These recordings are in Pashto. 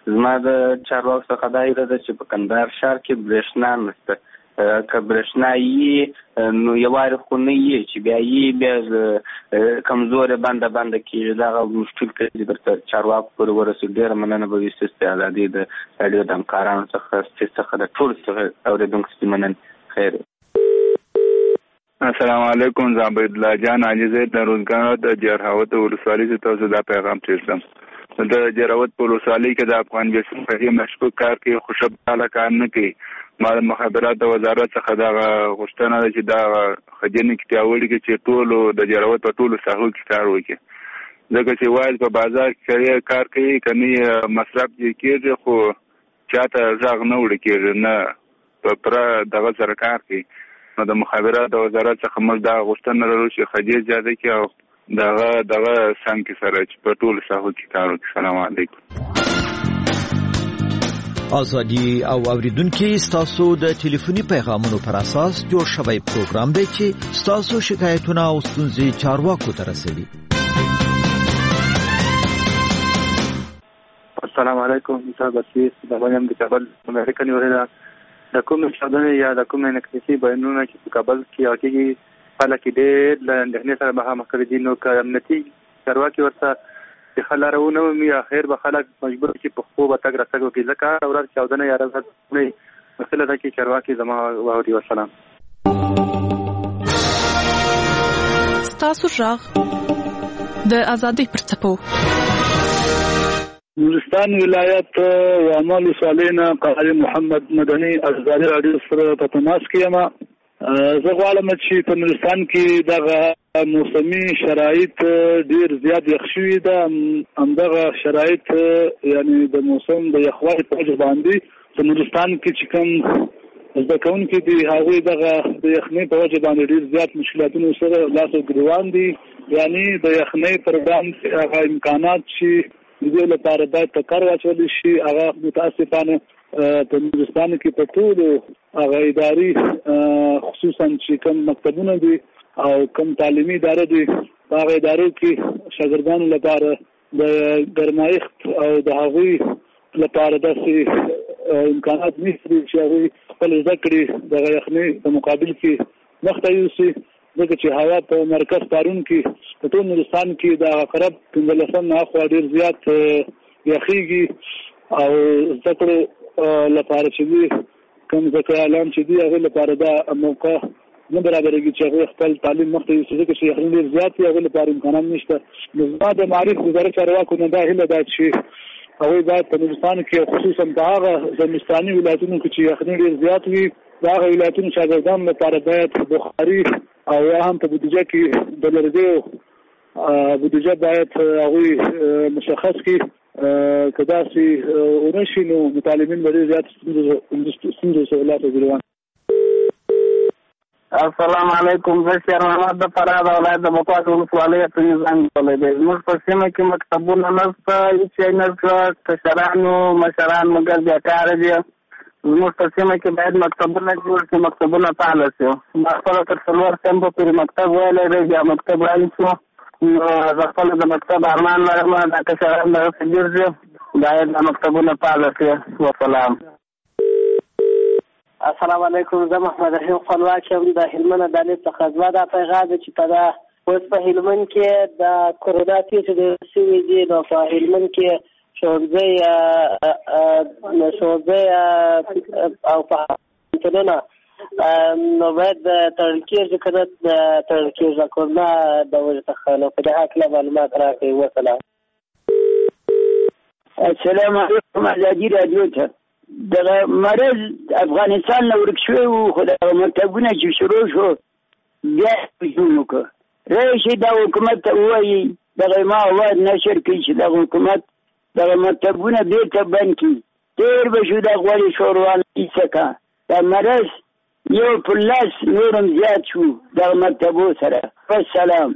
زما د چارواکو څخه دا ایره ده چې په کندهار ښار کې برېښنا نشته. که برېښنا یي نو یوارې خو نه یي چې بیا یي بیا کمزورې بنده کېږي. دغه مشکل کې درته چارواکو پورې ورسېږي. ډېره مننه به وي ستاسو د ازادۍ د راډیو د همکارانو څخه د ټولو څخه اورېدونکو څخه مننه. خیر. السلام علیکم. زه عبیدالله جان حاجي زید د روزګان د جرهاوت ولسوالۍ څخه تاسو دا پیغام تیرسم. د جرهاوت په ولسوالۍ کې د افغان بیسیم په مشکوک کار کې خوشبخاله کار نه کوي. ما د مخابراتو وزارت څخه دا غوښتنه ده چې دا خجنې کې پیاوړي کې چې ټولو د جرهاوت په ټولو ساحو کې کار وکړي، ځکه چې واید په بازار کې کار کوي کني مصرف یې کېږي خو چاته غږ نه وړي کېږي، نه په پوره دغه سره کار کوي. نو د مخابراتو وزارت څخه موږ دا غوښتنه لرو چې خجې زیاده کړي او دغه څنګه سره چې په ټولو ساحو کې کار وکړي. السلام علیکم. ازادي او اوریدونکو ستاسو د ټلیفوني پیغامونو پر اساس جوړ شوی پروګرام دی چې ستاسو شکایتونه او ستونزې چارواکو ته رسوي. السلام علیکم. زه بسیط د باندې د کابل امریکا نیولې د کومې چاودنې یا د کومې نکسي بیانونه چې په کابل کې واقعي خلک ډېر له اندېښنې سره مخامخ کړي دي، نو که امنیتي چارواکي ورته د حل لاره ونه مومي اخر به خلک مجبور چې په خپلو به تګ راتګ وکړي. ځکه هره ورځ چاودنه یا ورځ مسله ده چې چارواکي زما واوري. وسلام. ستاسو غږ د ازادۍ پر څپو. نورستان ولایت وامل ولسوالینا قاری محمد مدني ازادي رادیو سره په تماس کې یم. زه غواړم چې په نورستان کې دغه موسمي شرایط ډیر زیات یخ شوي ده. همدغه شرایط یعنی د موسم د یخوالي په وجه باندې په نورستان کې چې کوم زده کوونکي دي هغوی دغه د یخنۍ په وجه باندې ډیر زیات مشکلاتونو سره لاس او ګریوان دي. یعنی د یخنۍ پر وړاندې هغه امکانات چې د دې لپاره باید په کار واچول شي هغه متاسفانه په نورستان کې په ټولو هغه ادارې خصوصا چې کوم مکتبونه دي او کوم تعلیمي ادارې دي هغه ادارو کې شاګردانو لپاره د ګرمایښت او د هغوی لپاره داسې امکانات نشته چې هغوی خپل زده کړې د یخنۍ په مقابل کې مخته یوسي، ځکه چې هوا په مرکز پارون کې په ټول نورستان کې د قرب 15 نه خوا ډېر زیات یخېږي او زده کړو لپاره چې دي کوم زده کړیالان چې دي هغوی لپاره دا موقع نه برابرېږي چې هغوی خپل تعلیم مخته یوسي، ځکه چې یخنۍ ډېر زیات وي هغوی لپاره امکانات نشته. نو زما د معارف وزارت چارواکو نه دا هیله ده چې هغوی باید په نورستان کې خصوصا په هغه زمستاني ولایتونو کې چې یخنۍ ډېر زیات وي د هغه ولایتونو شاګردانو لپاره باید بخاري او یا هم په بودیجه کې د لرګیو بودیجه باید هغوی مشخص کړي. که داسې ونه شي نو مطالبین به ډېر زیات ستونزو سره لاس وګریوان. السلام علیکم. زه شیر محمد د فراه د ولایت د بکوات ولسوالۍ څخه زنګ کولی دی. زموږ په سیمه کې مکتبونه نشته، هېڅ شی نشته، کشرانو مشران مګر بیکاره دي. زموږ په سیمه کې باید مکتبونه جوړ شي، مکتبونه فعاله شي. ما خپله تر 4 سمبو پورې مکتب ویلی دی، بیا مکتب راني شو. نو زه خپله د مکتب ارمان لرم دا کشران دغسې ګرځي، باید دا مکتبونه فعاله شي. وسلام. السلام علیکم. زه محمد رحیم خپلواک یم د هلمند دانې څخه. زما دا پیغام دی چې په دا اوس په هلمند کې د کرونا کیسې ډېر شوي دي، نو په هلمند کې ښوونځی او پوهنتونونه نو باید تړل کېږي که نه تړل کېږي کرونا د وجې څخه. نو په دې هکله معلومات راکړئ. وسلام. السلام علیکم. ازادي راډیو ته دغه مرض افغانستان نه ورک شوی و خو دغه مکتبونه چې شروع شو بیا هجوم وکړه. راشي دا حکومت ته ووایي دغه ما اواز نشر کړي چې دغه حکومت دغه مکتبونه بیرته بند کړي. تېر به شو د غوړې شوروان ایسکه دا مرض یو پر لاس نورم زیات شو دغه مکتبو سره. والسلام.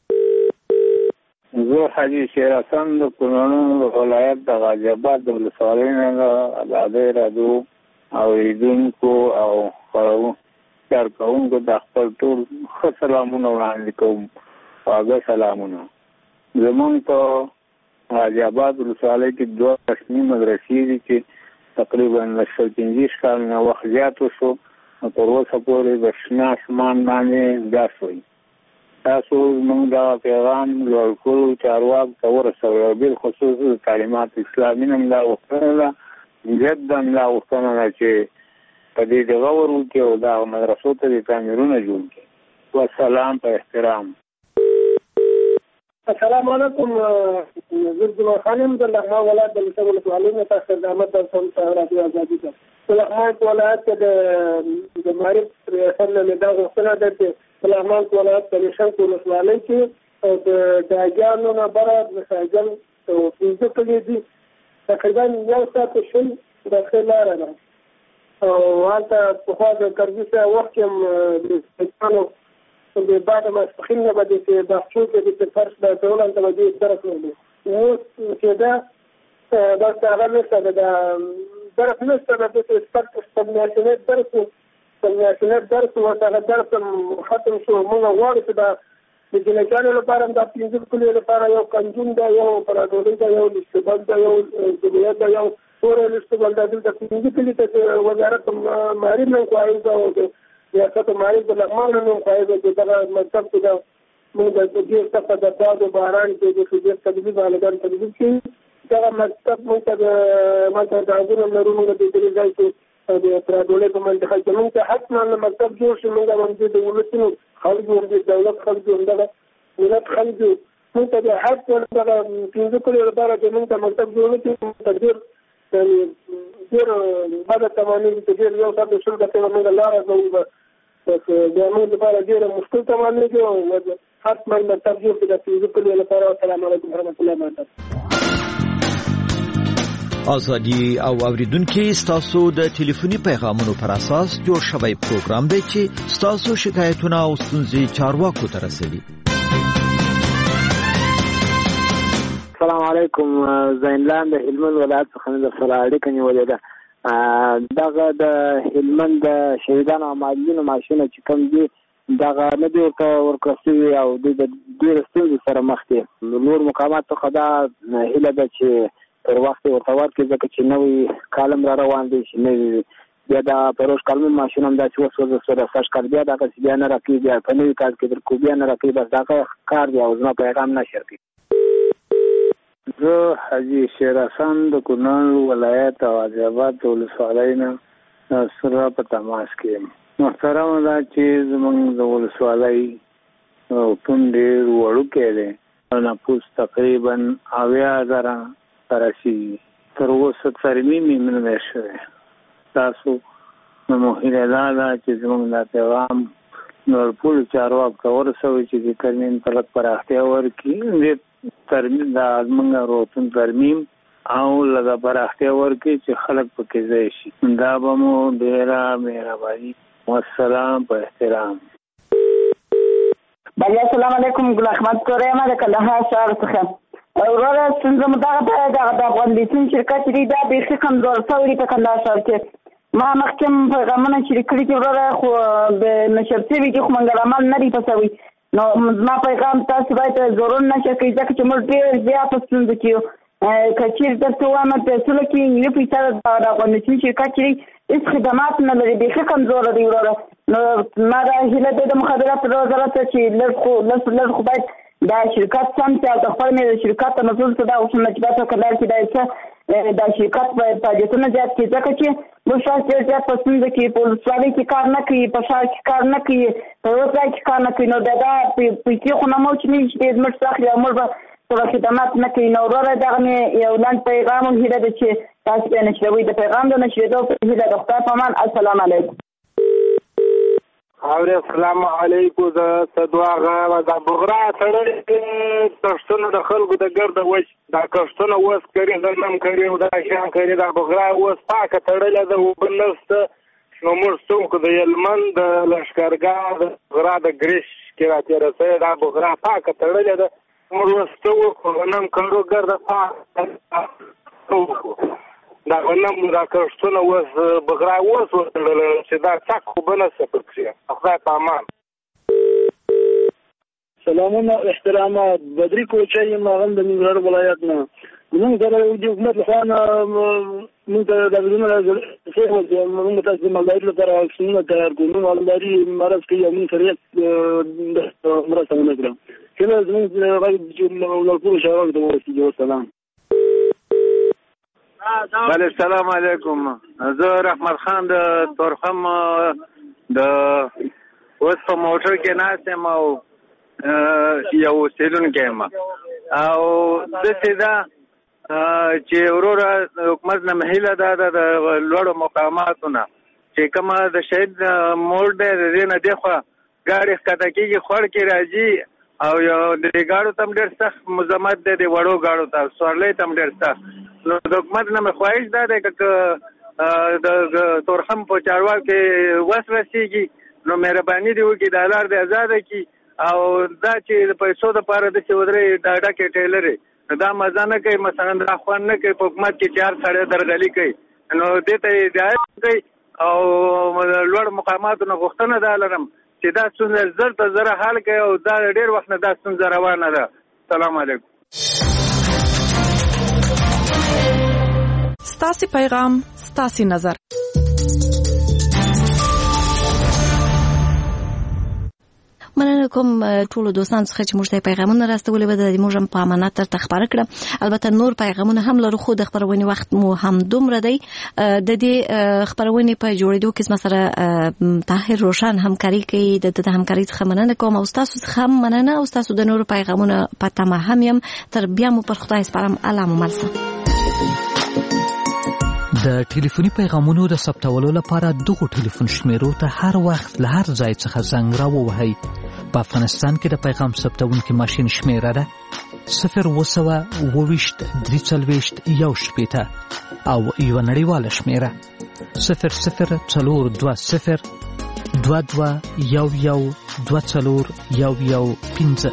زه حاجي شیر حسن د کونړ ولایت د غازي آباد د ولسوالۍ نه د ازادۍ راډیو اورېدونکو او کارکوونکو د خپل ټول ښه سلامونه وړاندې کوم. خواږه سلامونه. زمونږ په غازی آباد ولسوالۍ کې 2 رسمي مدرسې دي چې تقریبا 15 کالونه وخت زیات وشو تر اوسه پورې د شنه اسمان باندې درس وایي. تاسو موږ دا پیغام لوړ کړو چارواکو ته ورسوئ او بالخصوص د تعلیمات اسلامي هم دا غوښتنه ده جدا دا غوښتنه ده چې په دې دغه ورکړي او دا مدرسو ته د تعمیرونه جوړ کړي. والسلام په احترام. السلام علیکم. زه جمال خان یم د لغمان ولایت د لسه ولسوالۍ نه تاسو خدمت درکوم په رادیو ازادي کې. د لغمان ولایت کې د معرف ریاست نه دا غوښتنه ده چې د لغمان ولایت د لسه ولسوالۍ کې او د داګانو نه بره د ساجل او پنځه کلي دي تقریبا 1 ساعت شل داخل لاره ده او هلته پخوا د کرزي سره وخت کې د د بعد ما سخین نه بده چې بحثو کې د فرش د ټولن ته د درس ورلې نو چې دا هغه نشته د درس نشته د استقامت درس ورته درس ختم شو. موږ غواړو چې د جنګانو لپاره د 15 کلو لپاره یو قانون دا یو پرادولي دا یو استقبال دا یو جمهوریت دا یو ټول استقبال د 15 کلو ته وزارت معرفت نه کوي دا ریاست معرفت د لغمان نوم قایده چې دغه مکتب کې دا موږ د دې څخه د باد او باران کې د فزیک تدریس عالمان تدریس کې دا مکتب موږ د عادونو لرونو د دې ځای کې د پرادولې په منځ کې موږ حتما مکتب جوړ شي. موږ باندې د ولسونو خلکو د دولت خلکو دغه ولادت خلکو موږ ته حتما دغه 15 کلو لپاره چې موږ مکتب جوړ کړو تدبیر ډېر بعد تمامي ډېر یو سات شل دقیقې موږ لاره کوو د موږ لپاره ډېر مشکل تمامي دی او حتما مکتب جوړ کړو د 15 کلو لپاره. السلام علیکم ورحمۃ اللہ وبرکاتہ. ازادي او اوریدونکو ستاسو د ټلیفوني پیغامونو پر اساس جوړ شوی پروګرام دی چې ستاسو شکایتونه او ستونزې چارواکو ته رسوي. السلام علیکم. زینلان د هلمند ولایت څخه د سره اړیکه نیولې ده. دغه د هلمند د شهیدانو او معلولینو معاشونه چې کوم دي دغه نه دي ورکړل شوي او د ډېرو ستونزو سره مخ دي. نور مقامات څخه دا هیله ده چې تر وخت ورته ورکړي ځکه چې نوی کالم را روان دی چې نوي بیا د پروژ کالم معاشونه هم داسې وسوځه سره سږ کال بیا دغسې بیا نه راکوي بیا په نوي کال کې درکو بیا نه راکوي بس دغه کار دی او زما پیغام نشر کوي. زه حاجي شیر حسن د کونړ ولایت او غازی آباد ولسوالۍ نه سره په تماس کې یم. محترمه ده چې زموږ د ولسوالۍ ټون ډېر وړوکی دی نفوس تقریبا 70,000 رسیږي. تر اوسه ترمیم یې نه دی شوی. تاسو نو هیله دا ده چې زموږ دا پیغام نور ټولو چارواکو ته ورسوئ چې د ترمیم ته لږ پراختیا ورکړي. ترمیم دا زموږ روغتون ترمیم او لږه پراختیا ورکړي چې خلک پکې ځای شي. دا به مو ډېره مهرباني. والسلام په احترام. بله السلام علیکم. ګل احمد کوری یم د کندهار ښار څخه. وروره ستونزه مو دغه د افغان بیسین شرکت دی دا بیخي کمزور شوی دی په کندهار ښار کې. ما مخکې هم پیغامونه شریک کړي دي وروره خو د نشر شوي دي خو موږ عمل نه دی په شوی. نو زما پیغام تاسو باید ضرور نشر کړئ ځکه چې موږ ډېر زیات په ستونزو کې یو. که چېرې درته ووایم پیسو کې ملي پیسه د افغان بیسین شرکت چې دی هېڅ خدمات نه لري بیخي کمزوره دی وروره. نو ما دا هیله دی د مخابراتو وزارت چې لږ خو باید دا شرکت سم چې او د خپل مې د شرکت ته مسؤل څه دا اوسم نجبات وکړل چې دا څه دا شرکت باید فعالیتونه زیات کړي ځکه چې موږ شاید ډېر زیات په ستونزه کې په ولسوالۍ کې کار نه کوي په ښار کې کار نه کوي په یو ځای کې کار نه کوي. نو دا پیسې خو نه مو چې موږ ډېر زموږ څخه اخلي او موږ به څه خدمات نه کوي. نو وروره دغه مې یو لنډ پیغام هم هیله ده چې تاسو بیا نشروئ. د پیغام د نشرېدو په هیله د خدای په امان. السلام علیکم. السلام علیکم. زه دواغه د بغرا تړلې کښتونه د خلکو د ګرده وچ دا کښتونه اوس کري غنم کري او دا شیان کري دا بغرا اوس پاکه تړلې ده اوبه نشته. نو موږ څوک د هلمند د لښکرګاه د بغرا د ګریش کې راتېره شوې دا بغرا پاکه تړلې ده. موږ اوس څه وکړو غنم کرو ګرده پاکه وکړو دا غنم دا کښتونه اوس بغرا اوس وتړل چې دا څک خو به نه څه پکښې خدای په امان. سلامونه احترامات بدري کوچه یم هغه د ننګرهار ولایت نه موږ سره د حکومت لخوا نه موږ د دغه موږ تاسو د مالدارۍ لپاره اکسیونونه تیار کوو موږ مالداري مرض کوي موږ سره مرسته ونکړو کله زموږ ټول شاوړ ته ورسېږو سلام بله السلام علیکم زه رحمت خان د تورخم د اوس په موټر کې ناست یم او یو اوسېدونکی یم او داسې ده چې وروره حکومت نه هیله ده د لوړو مقاماتو نه چې کومه د شهید موړ دی د دې نه دېخوا ګاډي ښکته کېږي خوړ کې راځي او یو د ګاډو ته هم ډېر سخت مزاحمت دی د وړو ګاډو ته سوارلۍ ته هم ډېر سخت نو د حکومت نه مې خواهش دا دی که د تورخم په چارواک کې وس رسېږي نو مهرباني دې وکړي دا لار دې ازاده کړي او دا چې د پیسو دپاره داسې ودرې ډاډکې ټیلرې نو دا مزه نه کوي مثلا دا خوند نه کوي په حکومت کې چې هر سړی درغلي کوي نو دې ته یې هدایت کوي او لوړ مقاماتو نه غوښتنه دا لرم چې دا ستونزه زر ته زره حل کوي او دا ډېر وخت نه دا ستونزه روانه ده سلام علیکم ستاسې پیغام ستاسې نظر مننه کوم ټولو دوستانو څخه چې موږ ته پیغامونه راستولي به د موږ هم په امانت درته خبره کړه البته نور پیغامونه هم لرو خو د خبرونې وخت مو هم دومره دی د دې خبرونې په جوړېدو کې سره طاهر روشن همکاري کوي د همکاري څخه مننه کوم او تاسو څخه مننه او تاسو د نور پیغامونه په تمه هم يم تر بیا مو پر خدای سپارم الله مو ملسه د ټلیفوني پیغامونو د ثبتولو لپاره دغه ټلیفون شمیرو ته هر وخت له هر ځای څخه زنګ راووهئ. په افغانستان کې د پیغام ثبتونکي ماشین شمیره ده 0202341 او یو نړیواله شمیره 002022112415.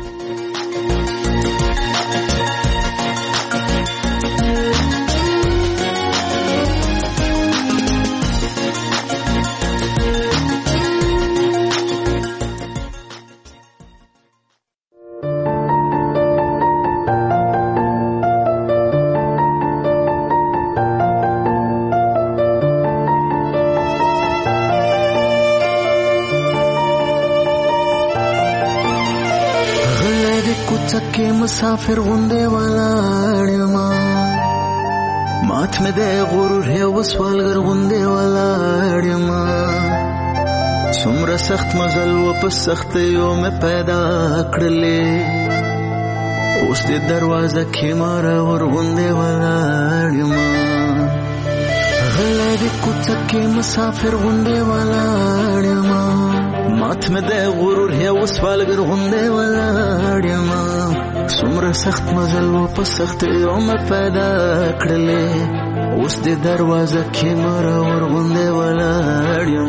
مسافر غنده ولاړما مات مې د غرور هو سوالګر غنده ولاړما څومره سخت مزل و په سخت یو مې پیدا کړلې اوس دې دروازه کې مار ور غنده ولاړما غلې د کوڅه کې مسافر غنده ولاړما مات مې د غرور هو سوالګر غنده ولاړما څومره سخت مزل و په سخت یو مې پیدا کړلې اوس دې دروازه کې مار ور غونډه ولاړ یم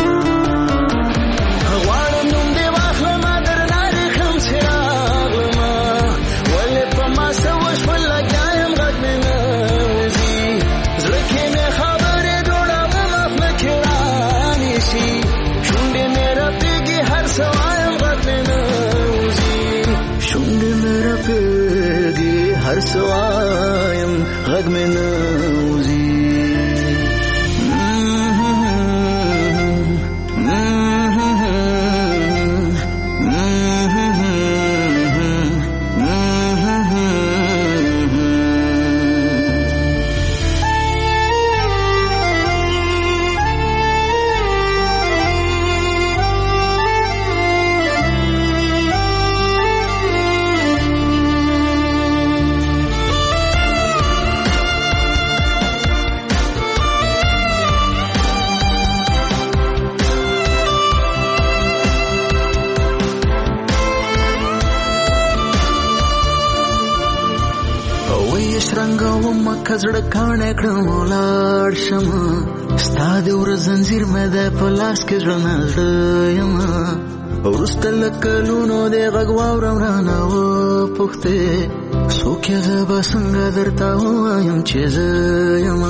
غواړم نوم دې واخلم درنه رخم چې راغلم ولې په ما څه وشول لګایم غږ مې نه وځي زړه کې مې خبرې جوړوم مخ کې رانیسي شونډې مې رپېږي هر څه وایم غږ مې نه وځي شونډې مې رپېږي هر څه وایم غږ مې نه وځي کزړه کانه کړم لاړ شم ستا د ور زنجیر مې د پلاس کې ځړنه یم ورستل کلونو د غږ واورم رانه و پخته څوک زه به څنګه درته وایم چې زه یم